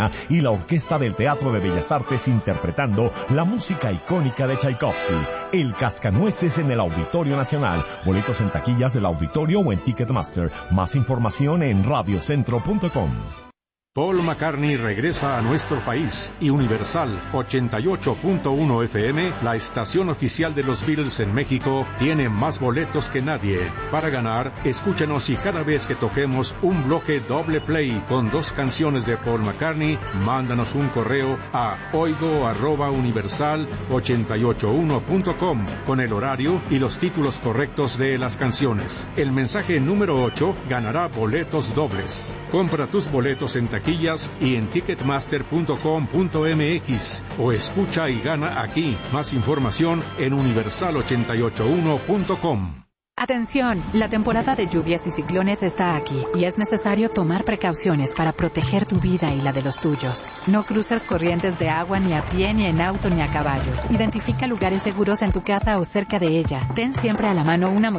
y la Orquesta del Teatro de Bellas Artes interpretando la música icónica de Tchaikovsky. El Cascanueces en el Auditorio Nacional. Boletos en taquillas del auditorio o en Ticketmaster. Más información en radiocentro.com. Paul McCartney regresa a nuestro país y Universal 88.1 FM, la estación oficial de los Beatles en México, tiene más boletos que nadie. Para ganar, escúchanos y cada vez que toquemos un bloque doble play con 2 canciones de Paul McCartney, mándanos un correo a oigo@universal881.com con el horario y los títulos correctos de las canciones. El mensaje número 8 ganará boletos dobles. Compra tus boletos en taquillas y en ticketmaster.com.mx o escucha y gana aquí. Más información en universal881.com. Atención, la temporada de lluvias y ciclones está aquí y es necesario tomar precauciones para proteger tu vida y la de los tuyos. No cruces corrientes de agua ni a pie, ni en auto, ni a caballo. Identifica lugares seguros en tu casa o cerca de ella. Ten siempre a la mano una